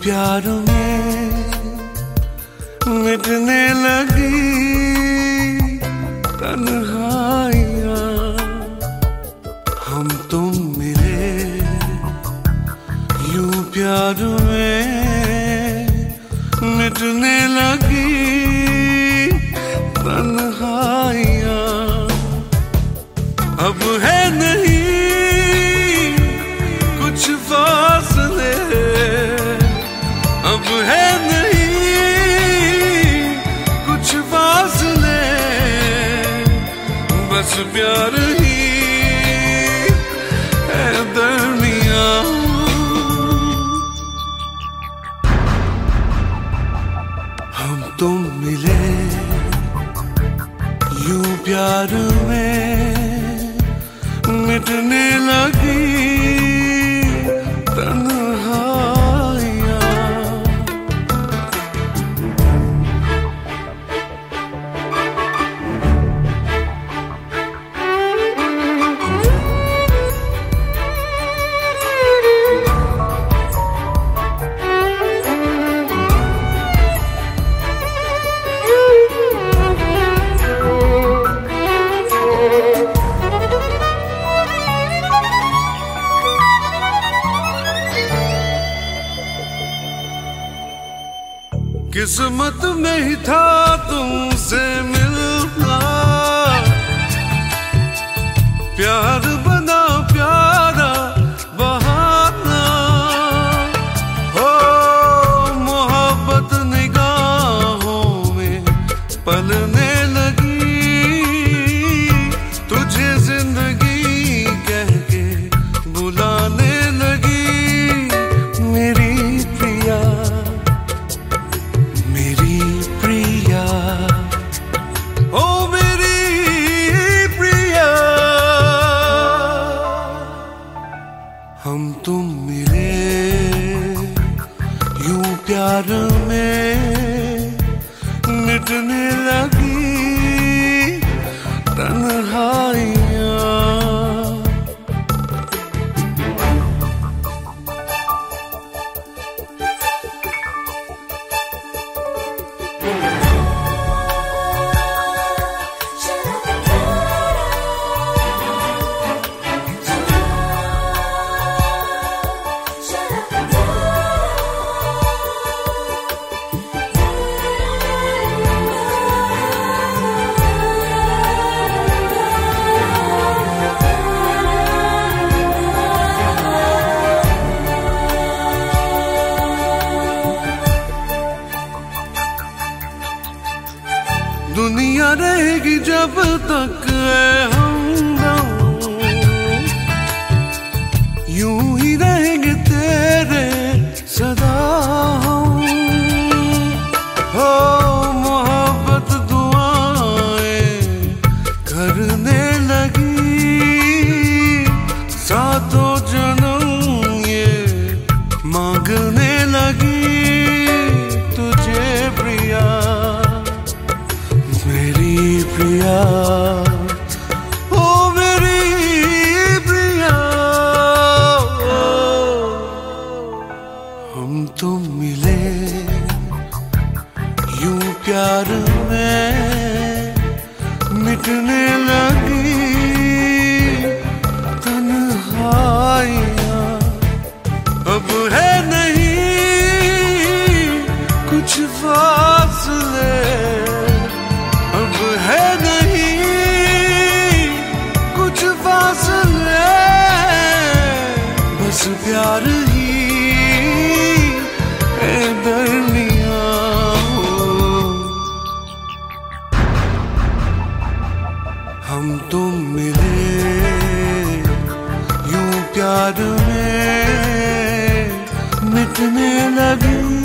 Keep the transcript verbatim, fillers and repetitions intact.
प्यार में मिटने लगी तन्हाइयाँ। हम तुम मिले यूं प्यार में मिटने लगी तन्हाइयाँ। अब है नहीं कुछ फासले, अब है नहीं कुछ फासले, बस प्यार ही है दरमियाँ। हम तुम मिले यूं प्यार में मिटने लगी किस्मत में ही था तुमसे मिलना, प्यार बना प्यारा बहाना। हो मोहब्बत निगाहों में पलने लगी, तुझे जिंदगी कह के बुलाने लगी। मेरी प्रिया मेरी प्रिया ओ मेरी प्रिया। हम तुम मिले यूं प्यार में मिटने लगी तन्हाइयाँ। दुनिया रहेगी जब तक हमदम, यूं ही रहेंगे तेरे सदा हम। हो मोहब्बत दुआएं करने लगी, सातों जन्म ये मांगने लगी तुझे प्रिया मेरी प्रिया ओ मेरी प्रिया। हम तुम मिले यूं प्यार में मिटने लगी तन्हाइयाँ। अब है नहीं कुछ फासले, अब है नहीं कुछ फासले, बस प्यार ही है दरमियाँ। हम तुम मिले यूं प्यार में मिटने लगी